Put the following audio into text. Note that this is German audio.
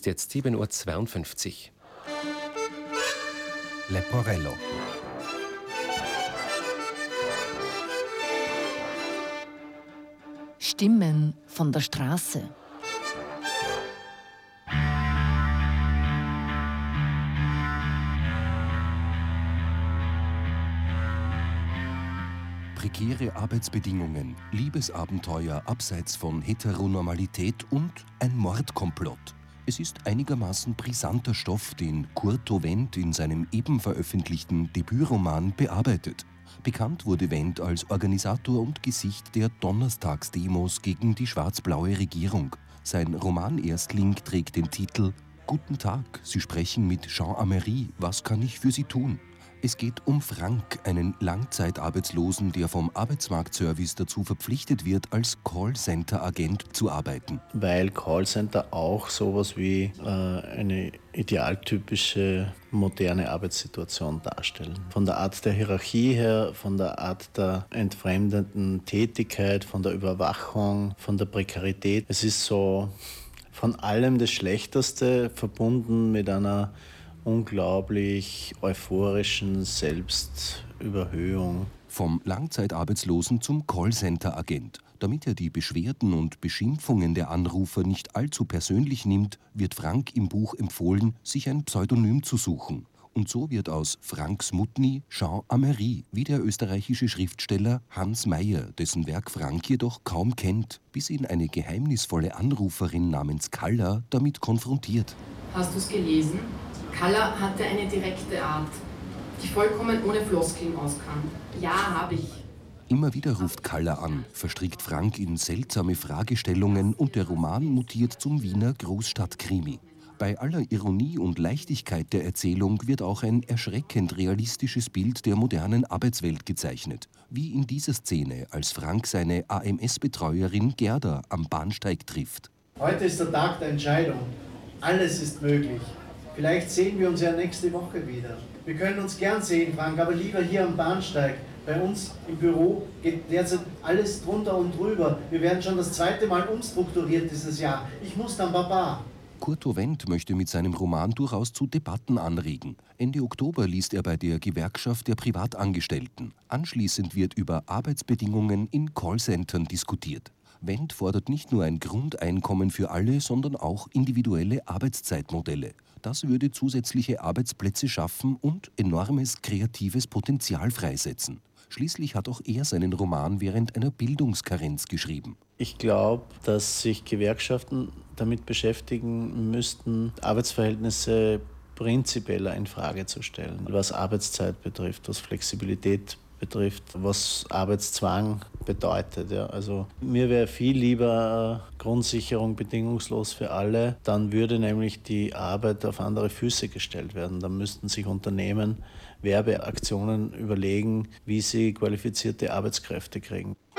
Ist jetzt 7:52 Uhr. Leporello. Stimmen von der Straße. Prekäre Arbeitsbedingungen, Liebesabenteuer abseits von Heteronormalität und ein Mordkomplott. Es ist einigermaßen brisanter Stoff, den Curto Wendt in seinem eben veröffentlichten Debütroman bearbeitet. Bekannt wurde Wendt als Organisator und Gesicht der Donnerstagsdemos gegen die schwarz-blaue Regierung. Sein Romanerstling trägt den Titel »Guten Tag, Sie sprechen mit Jean Amery, was kann ich für Sie tun?« Es geht um Frank, einen Langzeitarbeitslosen, der vom Arbeitsmarktservice dazu verpflichtet wird, als Callcenter-Agent zu arbeiten. Weil Callcenter auch sowas wie eine idealtypische moderne Arbeitssituation darstellen. Von der Art der Hierarchie her, von der Art der entfremdenden Tätigkeit, von der Überwachung, von der Prekarität. Es ist so von allem das Schlechteste verbunden mit einer unglaublich euphorischen Selbstüberhöhung. Vom Langzeitarbeitslosen zum Callcenter-Agent. Damit er die Beschwerden und Beschimpfungen der Anrufer nicht allzu persönlich nimmt, wird Frank im Buch empfohlen, sich ein Pseudonym zu suchen. Und so wird aus Frank Smutny Jean Amery, wie der österreichische Schriftsteller Hans Meyer, dessen Werk Frank jedoch kaum kennt, bis ihn eine geheimnisvolle Anruferin namens Kalla damit konfrontiert. Hast du es gelesen? Kalla hatte eine direkte Art, die vollkommen ohne Floskeln auskam. Ja, habe ich. Immer wieder ruft Kalla an, verstrickt Frank in seltsame Fragestellungen und der Roman mutiert zum Wiener Großstadtkrimi. Bei aller Ironie und Leichtigkeit der Erzählung wird auch ein erschreckend realistisches Bild der modernen Arbeitswelt gezeichnet. Wie in dieser Szene, als Frank seine AMS-Betreuerin Gerda am Bahnsteig trifft. Heute ist der Tag der Entscheidung. Alles ist möglich. Vielleicht sehen wir uns ja nächste Woche wieder. Wir können uns gern sehen, Frank, aber lieber hier am Bahnsteig. Bei uns im Büro geht derzeit alles drunter und drüber. Wir werden schon das 2. Mal umstrukturiert dieses Jahr. Ich muss dann Baba. Curto Wendt möchte mit seinem Roman durchaus zu Debatten anregen. Ende Oktober liest er bei der Gewerkschaft der Privatangestellten. Anschließend wird über Arbeitsbedingungen in Callcentern diskutiert. Wendt fordert nicht nur ein Grundeinkommen für alle, sondern auch individuelle Arbeitszeitmodelle. Das würde zusätzliche Arbeitsplätze schaffen und enormes kreatives Potenzial freisetzen. Schließlich hat auch er seinen Roman während einer Bildungskarenz geschrieben. Ich glaube, dass sich Gewerkschaften damit beschäftigen müssten, Arbeitsverhältnisse prinzipieller in Frage zu stellen, was Arbeitszeit betrifft, was Flexibilität betrifft, was Arbeitszwang bedeutet. Ja. Also mir wäre viel lieber Grundsicherung bedingungslos für alle. Dann würde nämlich die Arbeit auf andere Füße gestellt werden. Dann müssten sich Unternehmen Werbeaktionen überlegen, wie sie qualifizierte Arbeitskräfte kriegen.